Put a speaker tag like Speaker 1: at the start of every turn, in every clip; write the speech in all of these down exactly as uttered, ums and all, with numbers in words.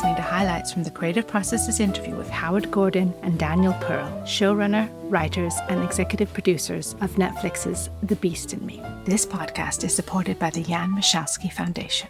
Speaker 1: listening to highlights from the Creative Processes interview with Howard Gordon and Daniel Pearl, showrunner, writers, and executive producers of Netflix's The Beast in Me. This podcast is supported by the Jan Michalski Foundation.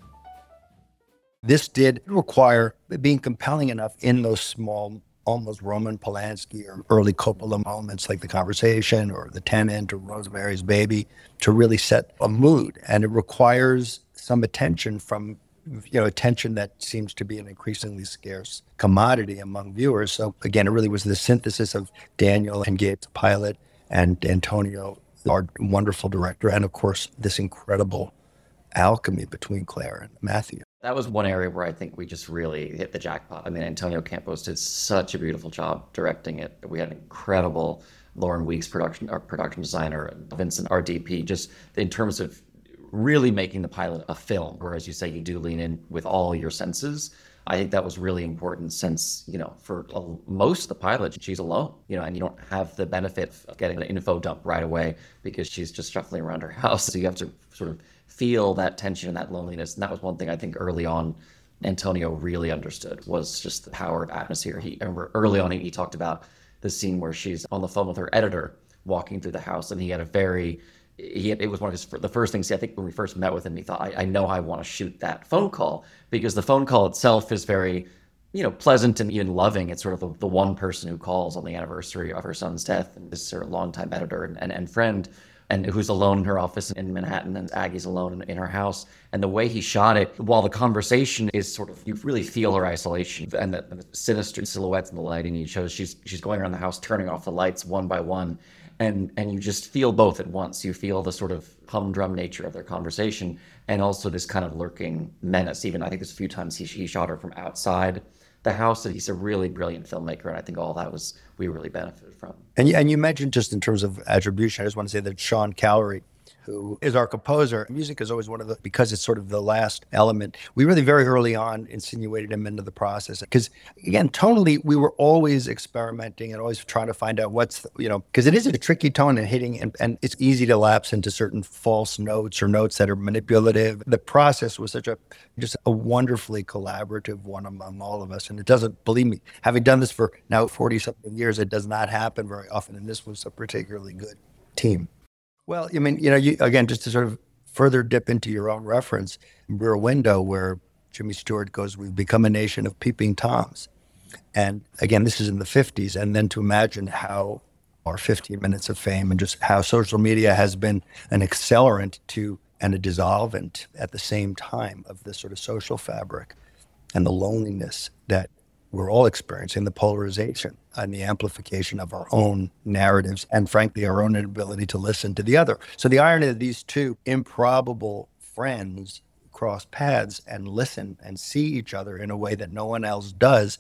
Speaker 2: This did require being compelling enough in those small, almost Roman Polanski or early Coppola moments like The Conversation or The Tenant or Rosemary's Baby to really set a mood. And it requires some attention from, you know, attention that seems to be an increasingly scarce commodity among viewers. So again, it really was the synthesis of Daniel and Gabe's pilot and Antonio, our wonderful director, and of course, this incredible alchemy between Claire and Matthew.
Speaker 3: That was one area where I think we just really hit the jackpot. I mean, Antonio Campos did such a beautiful job directing it. We had an incredible Lauren Weeks production, our production designer, Vincent, our D P, just in terms of really making the pilot a film, where, as you say, you do lean in with all your senses. I think that was really important since, you know, for most of the pilot, she's alone, you know, and you don't have the benefit of getting an info dump right away because she's just shuffling around her house. So you have to sort of feel that tension and that loneliness. And that was one thing I think early on Antonio really understood, was just the power of atmosphere. He, I remember early on, he, he talked about the scene where she's on the phone with her editor walking through the house, and he had a very, he had, it was one of his, the first things, I think when we first met with him, he thought, I, I know I want to shoot that phone call, because the phone call itself is very, you know, pleasant and even loving. It's sort of the, the one person who calls on the anniversary of her son's death, and this is her longtime editor and, and, and friend, and who's alone in her office in Manhattan, and Aggie's alone in, in her house. And the way he shot it, while the conversation is sort of, you really feel her isolation and the, the sinister silhouettes in the lighting. He shows she's she's going around the house, turning off the lights one by one. And and you just feel both at once. You feel the sort of humdrum nature of their conversation, and also this kind of lurking menace. Even I think there's a few times he, he shot her from outside the house. And he's a really brilliant filmmaker, and I think all that was, we really benefited from.
Speaker 2: And you, and you mentioned, just in terms of attribution, I just want to say that Sean Callery, who is our composer, music is always one of the, because it's sort of the last element, we really very early on insinuated him into the process. Because again, tonally, we were always experimenting and always trying to find out what's, the, you know, because it is a tricky tone and hitting, and, and it's easy to lapse into certain false notes or notes that are manipulative. The process was such a, just a wonderfully collaborative one among all of us. And it doesn't, believe me, having done this for now forty something years, it does not happen very often. And this was a particularly good team. Well, I mean, you know, you, again, just to sort of further dip into your own reference, Rear Window, where Jimmy Stewart goes, we've become a nation of peeping Toms. And again, this is in the fifties. And then to imagine how our fifteen minutes of fame and just how social media has been an accelerant to and a dissolvent at the same time of this sort of social fabric and the loneliness that we're all experiencing, the polarization and the amplification of our own narratives, and frankly, our own inability to listen to the other. So the irony of these two improbable friends cross paths and listen and see each other in a way that no one else does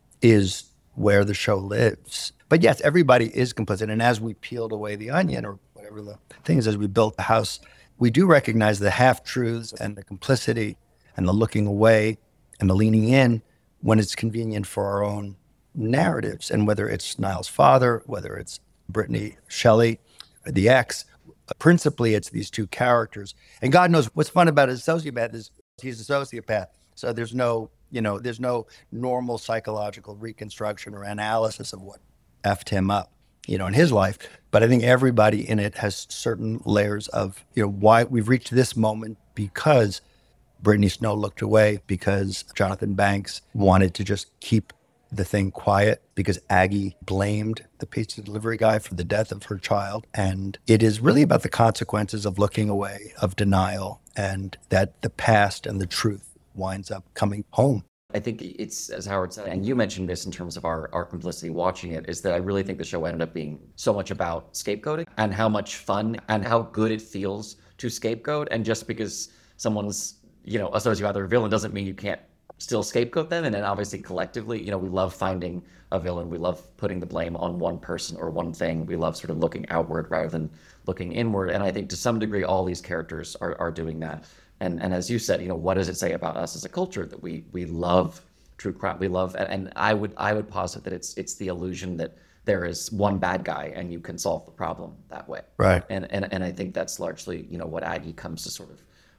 Speaker 2: is where the show lives. But yes, everybody is complicit. And as we peeled away the onion, or whatever the thing is, as we built the house, we do recognize the half-truths and the complicity and the looking away and the leaning in when it's convenient for our own narratives. And whether it's Niall's father, whether it's Brittany Shelley, the ex, principally it's these two characters. And God knows what's fun about a sociopath is he's a sociopath. So there's no, you know, there's no normal psychological reconstruction or analysis of what effed him up, you know, in his life. But I think everybody in it has certain layers of, you know, why we've reached this moment because Brittany Snow looked away, because Jonathan Banks wanted to just keep the thing quiet, because Aggie blamed the pizza delivery guy for the death of her child. And it is really about the consequences of looking away, of denial, and that the past and the truth winds up coming home.
Speaker 3: I think it's, as Howard said, and you mentioned this in terms of our, our complicity watching it, is that I really think the show ended up being so much about scapegoating and how much fun and how good it feels to scapegoat. And just because someone's, you know, a sociopath or a villain doesn't mean you can't still scapegoat them. And then obviously collectively, you know, we love finding a villain. We love putting the blame on one person or one thing. We love sort of looking outward rather than looking inward. And I think to some degree, all these characters are, are doing that. And and as you said, you know, what does it say about us as a culture that we we love true crime? We love, and I would I would posit that it's it's the illusion that there is one bad guy and you can solve the problem that way.
Speaker 2: Right.
Speaker 3: And and and I think that's largely, you know, what Aggie comes to sort of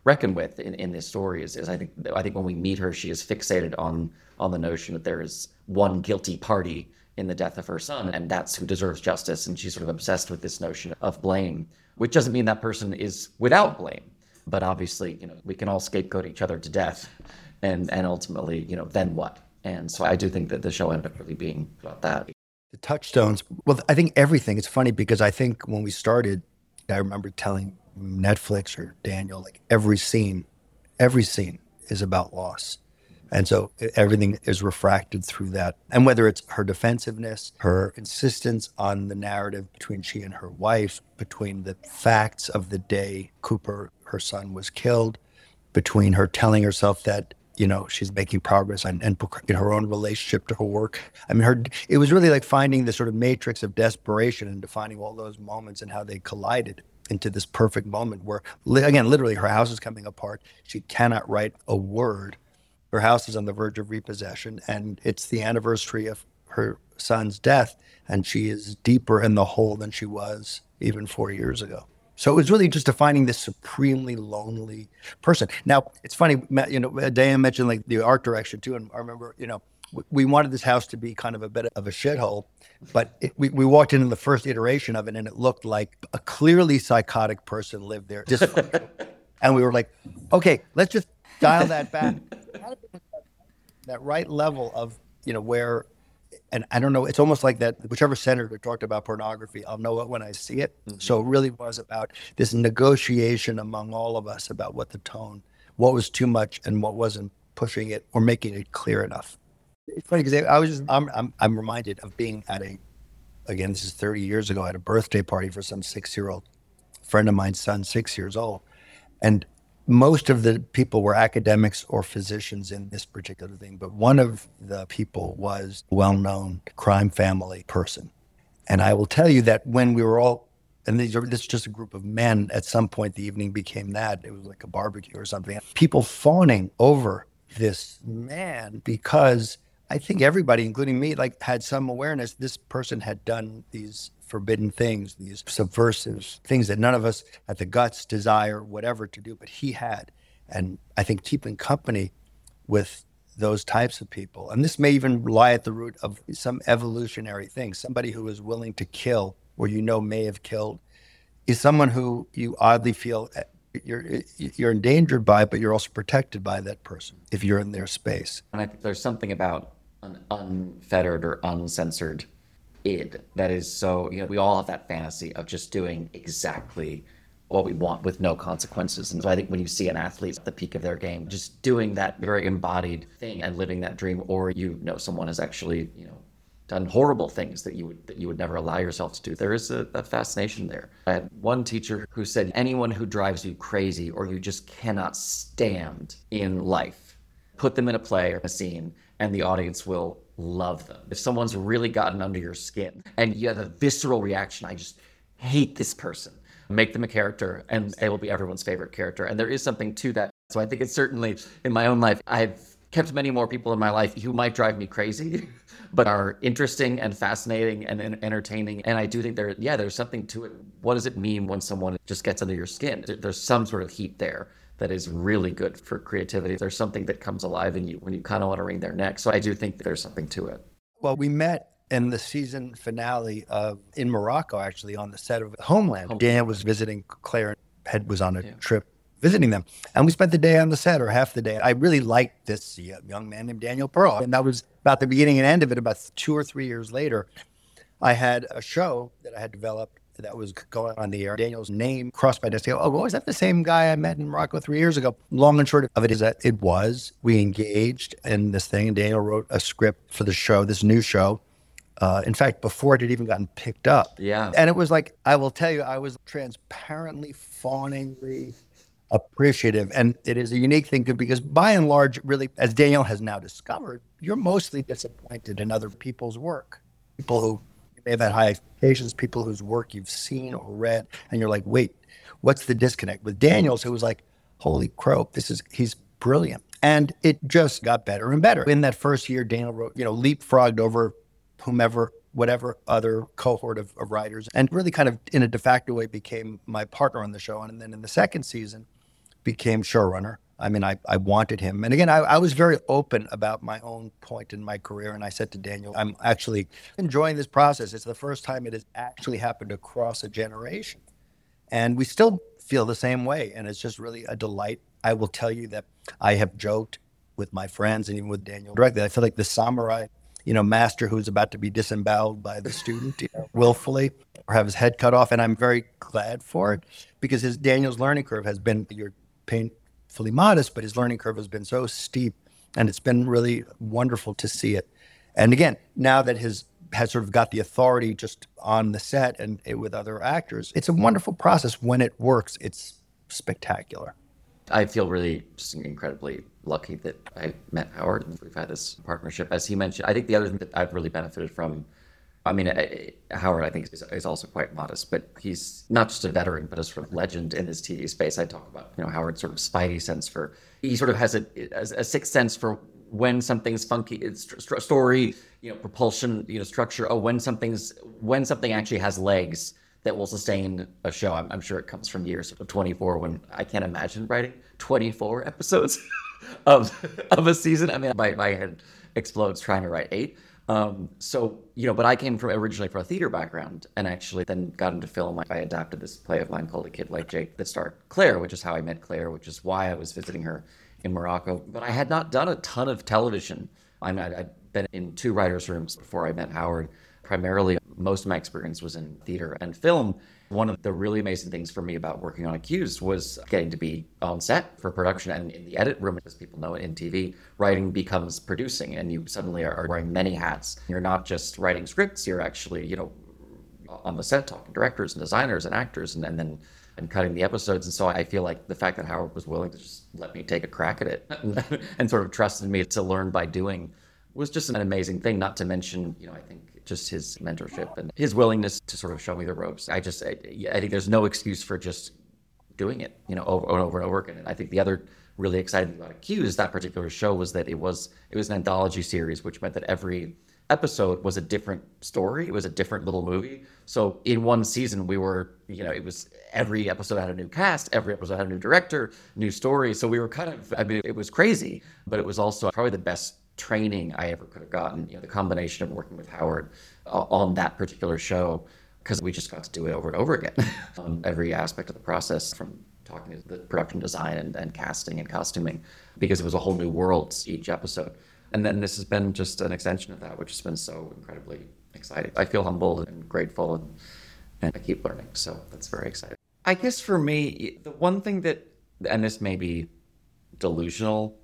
Speaker 3: reckon with in, in this story is, is I think I think when we meet her, she is fixated on on the notion that there is one guilty party in the death of her son, and that's who deserves justice. And she's sort of obsessed with this notion of blame, which doesn't mean that person is without blame. But obviously, you know, we can all scapegoat each other to death, and and ultimately, you know, then what? And so I do think that the show ended up really being about that.
Speaker 2: The touchstones, well, I think everything. It's funny because I think when we started, I remember telling Netflix or Daniel, like every scene, every scene is about loss. And so everything is refracted through that. And whether it's her defensiveness, her insistence on the narrative between she and her wife, between the facts of the day Cooper, her son, was killed, between her telling herself that, you know, she's making progress and, and in her own relationship to her work. I mean, her, it was really like finding the sort of matrix of desperation and defining all those moments and how they collided into this perfect moment where, again, literally her house is coming apart. She cannot write a word. Her house is on the verge of repossession, and it's the anniversary of her son's death, and she is deeper in the hole than she was even four years ago. So it was really just defining this supremely lonely person. Now, it's funny, you know, Diane mentioned like the art direction too, and I remember, you know, we wanted this house to be kind of a bit of a shithole, but it, we, we walked into the first iteration of it, and it looked like a clearly psychotic person lived there. And we were like, okay, let's just dial that back. That right level of, you know, where, and I don't know, it's almost like that, whichever senator talked about pornography, I'll know it when I see it. Mm-hmm. So it really was about this negotiation among all of us about what the tone, what was too much and what wasn't pushing it or making it clear enough. It's funny because I was just, I'm, I'm, I'm reminded of being at a, again, this is thirty years ago, at a birthday party for some six-year-old friend of mine's son, six years old. And most of the people were academics or physicians in this particular thing, but one of the people was a well-known crime family person. And I will tell you that when we were all, and these are, this is just a group of men, at some point the evening became that. It was like a barbecue or something. People fawning over this man because I think everybody, including me, like had some awareness this person had done these forbidden things, these subversive things that none of us had the guts, desire, whatever to do, but he had. And I think keeping company with those types of people, and this may even lie at the root of some evolutionary thing, somebody who is willing to kill or you know may have killed is someone who you oddly feel you're you're endangered by, but you're also protected by that person if you're in their space.
Speaker 3: And I think there's something about an unfettered or uncensored id that is so, you know, we all have that fantasy of just doing exactly what we want with no consequences. And so I think when you see an athlete at the peak of their game, just doing that very embodied thing and living that dream, or you know someone has actually, you know, done horrible things that you would that you would never allow yourself to do, there is a, a fascination there. I had one teacher who said, anyone who drives you crazy or you just cannot stand in life, put them in a play or a scene and the audience will love them. If someone's really gotten under your skin and you have a visceral reaction, I just hate this person, make them a character and it will be everyone's favorite character. And there is something to that. So I think it's certainly, in my own life, I've kept many more people in my life who might drive me crazy, but are interesting and fascinating and entertaining. And I do think there, yeah, there's something to it. What does it mean when someone just gets under your skin? There's some sort of heat there that is really good for creativity. There's something that comes alive in you when you kind of want to wring their neck. So I do think there's something to it.
Speaker 2: Well, we met in the season finale of in Morocco, actually, on the set of Homeland. Homeland. Dan was visiting Claire, Head was on a yeah. trip visiting them. And we spent the day on the set, or half the day. I really liked this young man named Daniel Pearl. And that was about the beginning and end of it. About two or three years later, I had a show that I had developed that was going on the air. Daniel's name crossed my desk. Oh, is that the same guy I met in Morocco three years ago? Long and short of it is that it was. We engaged in this thing, and Daniel wrote a script for the show, this new show. Uh, in fact, before it had even gotten picked up.
Speaker 3: Yeah.
Speaker 2: And it was like, I will tell you, I was transparently, fawningly appreciative. And it is a unique thing because by and large, really, as Daniel has now discovered, you're mostly disappointed in other people's work. People who may have had high expectations, people whose work you've seen or read, and you're like, wait, what's the disconnect? With Daniel's, it was like, holy crow, this is, he's brilliant. And it just got better and better. In that first year, Daniel wrote, you know, leapfrogged over whomever, whatever other cohort of, of writers, and really kind of in a de facto way became my partner on the show. And then in the second season, became showrunner. I mean, I, I wanted him. And again, I, I was very open about my own point in my career. And I said to Daniel, I'm actually enjoying this process. It's the first time it has actually happened across a generation. And we still feel the same way. And it's just really a delight. I will tell you that I have joked with my friends and even with Daniel directly. I feel like the samurai, you know, master who's about to be disemboweled by the student, you know, willfully, or have his head cut off. And I'm very glad for it because his Daniel's learning curve has been, you're painfully modest, but his learning curve has been so steep. And it's been really wonderful to see it. And again, now that his has sort of got the authority just on the set and it, with other actors, it's a wonderful process. When it works, it's spectacular.
Speaker 3: I feel really just incredibly lucky that I met Howard and we've had this partnership. As he mentioned, I think the other thing that I've really benefited from, I mean, I, Howard, I think, is, is also quite modest, but he's not just a veteran, but a sort of legend in this T V space. I talk about, you know, Howard's sort of spidey sense for, he sort of has a, a, a sixth sense for when something's funky, it's st- story, you know, propulsion, you know, structure. Oh, when something's, when something actually has legs that will sustain a show. I'm, I'm sure it comes from years of twenty-four when I can't imagine writing twenty-four episodes of of a season. I mean, my, my head explodes trying to write eight. Um, so, you know, but I came from originally from a theater background and actually then got into film. I adapted this play of mine called A Kid Like Jake that starred Claire, which is how I met Claire, which is why I was visiting her in Morocco. But I had not done a ton of television. I mean, I'd been in two writers' rooms before I met Howard. Primarily, most of my experience was in theater and film. One of the really amazing things for me about working on Accused was getting to be on set for production and in the edit room. As people know, in T V, writing becomes producing, and you suddenly are wearing many hats. You're not just writing scripts, you're actually, you know, on the set talking to directors and designers and actors and, and then and cutting the episodes. And so I feel like the fact that Howard was willing to just let me take a crack at it and, and sort of trusted me to learn by doing was just an amazing thing, not to mention, you know, I think just his mentorship and his willingness to sort of show me the ropes. I just, I, I think there's no excuse for just doing it, you know, over and over and over again. And I think the other really exciting thing about Accused, that particular show, was that it was, it was an anthology series, which meant that every episode was a different story. It was a different little movie. So in one season, we were, you know, it was every episode had a new cast, every episode had a new director, new story. So we were kind of, I mean, it was crazy, but it was also probably the best training I ever could have gotten. You know, the combination of working with Howard uh, on that particular show, because we just got to do it over and over again on every aspect of the process, from talking to the production design and, and casting and costuming, because it was a whole new world each episode. And then this has been just an extension of that, which has been so incredibly exciting. I feel humbled and grateful, and, and I keep learning. So that's very exciting. I guess for me, the one thing that, and this may be delusional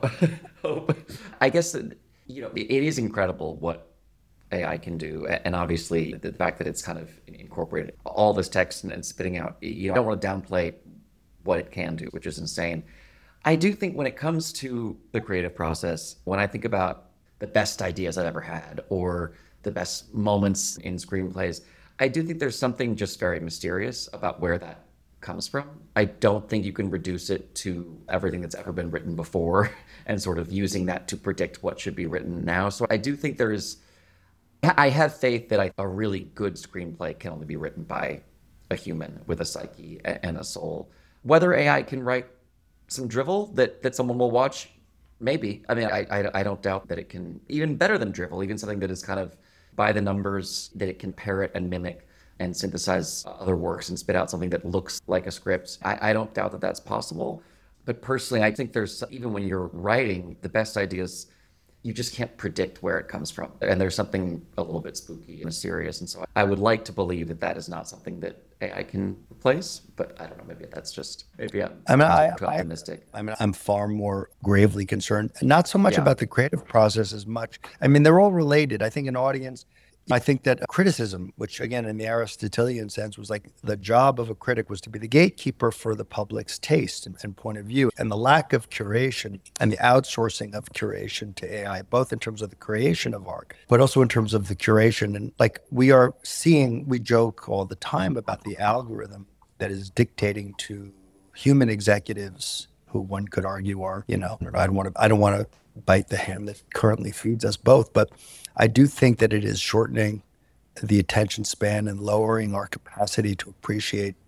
Speaker 3: hope, I guess that, you know, it is incredible what A I can do. And obviously the fact that it's kind of incorporated all this text and, and spitting out, you know, I don't want to downplay what it can do, which is insane. I do think when it comes to the creative process, when I think about the best ideas I've ever had or the best moments in screenplays, I do think there's something just very mysterious about where that comes from. I don't think you can reduce it to everything that's ever been written before and sort of using that to predict what should be written now. So I do think there is, I have faith that I, a really good screenplay can only be written by a human with a psyche and a soul. Whether A I can write some drivel that, that someone will watch, maybe. I mean, I, I I don't doubt that it can, even better than drivel, even something that is kind of by the numbers, that it can parrot and mimic and synthesize other works and spit out something that looks like a script. I, I don't doubt that that's possible. But personally, I think there's, even when you're writing, the best ideas, you just can't predict where it comes from. And there's something a little bit spooky and mysterious. And so I would like to believe that that is not something that A I can replace, but I don't know, maybe that's just, maybe I'm
Speaker 2: I mean, I,
Speaker 3: too optimistic.
Speaker 2: I, I mean, I'm far more gravely concerned, not so much
Speaker 3: Yeah.
Speaker 2: about the creative process as much. I mean, they're all related. I think an audience, I think that criticism, which again, in the Aristotelian sense, was like the job of a critic was to be the gatekeeper for the public's taste and, and point of view. And the lack of curation and the outsourcing of curation to A I, both in terms of the creation of art, but also in terms of the curation. And like we are seeing, we joke all the time about the algorithm that is dictating to human executives, who one could argue are, you know, I don't want to, I don't want to bite the hand that currently feeds us both, but I do think that it is shortening the attention span and lowering our capacity to appreciate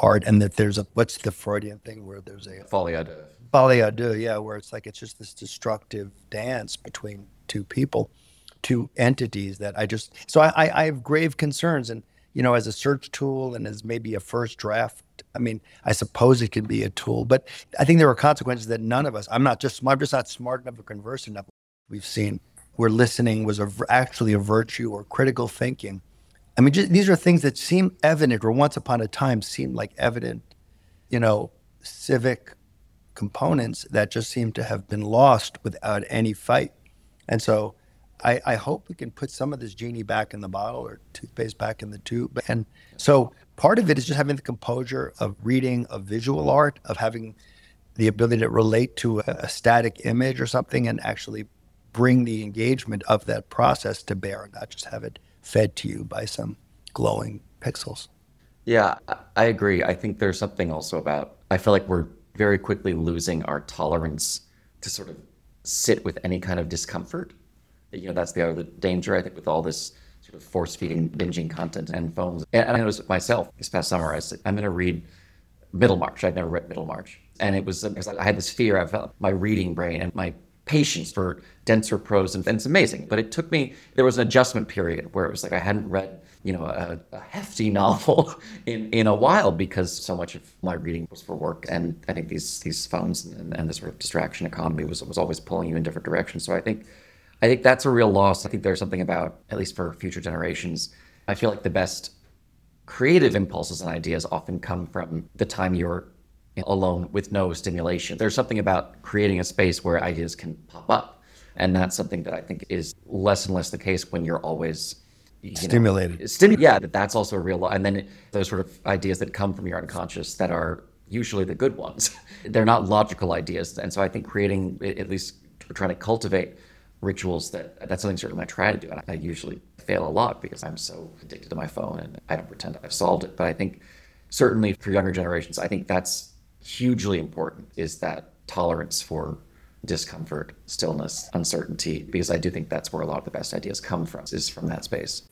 Speaker 2: art, and that there's a, what's the Freudian thing where there's a
Speaker 3: Folie à deux.
Speaker 2: folie à deux, yeah, where it's like it's just this destructive dance between two people, two entities that I just, so I, I, I have grave concerns. And, you know, as a search tool and as maybe a first draft, I mean, I suppose it can be a tool, but I think there are consequences that none of us, I'm not just, I'm just not smart enough or conversant enough. We've seen where listening was a, actually a virtue, or critical thinking. I mean, just, these are things that seem evident, or once upon a time seemed like evident, you know, civic components that just seem to have been lost without any fight. And so I, I hope we can put some of this genie back in the bottle, or toothpaste back in the tube. And so part of it is just having the composure of reading a visual art, of having the ability to relate to a, a static image or something, and actually bring the engagement of that process to bear, and not just have it fed to you by some glowing pixels.
Speaker 3: Yeah, I- I agree. I think there's something also about, I feel like we're very quickly losing our tolerance to sort of sit with any kind of discomfort. You know, that's the other danger, I think, with all this sort of force-feeding, binging content and phones. And I noticed it myself this past summer. I said, I'm going to read Middlemarch. I'd never read Middlemarch. And it was, it was like I had this fear. I felt my reading brain and my patience for denser prose, and, and it's amazing. But it took me, there was an adjustment period where it was like I hadn't read, you know, a, a hefty novel in, in a while, because so much of my reading was for work. And I think these these phones and, and this sort of distraction economy was was always pulling you in different directions. So I think I think that's a real loss. I think there's something about, at least for future generations, I feel like the best creative impulses and ideas often come from the time you're alone with no stimulation. There's something about creating a space where ideas can pop up. And that's something that I think is less and less the case when you're always you
Speaker 2: Stimulated.
Speaker 3: Know, stimu- yeah, that that's also a real law. And then those sort of ideas that come from your unconscious that are usually the good ones. They're not logical ideas. And so I think creating, at least trying to cultivate rituals, that that's something certainly I try to do. And I usually fail a lot because I'm so addicted to my phone and I don't pretend I've solved it. But I think certainly for younger generations, I think that's hugely important, is that tolerance for discomfort, stillness, uncertainty, because I do think that's where a lot of the best ideas come from, is from that space.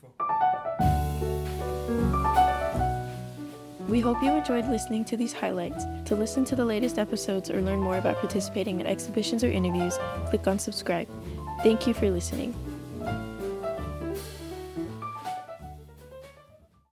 Speaker 4: We hope you enjoyed listening to these highlights. To listen to the latest episodes or learn more about participating in exhibitions or interviews, click on subscribe. Thank you for listening.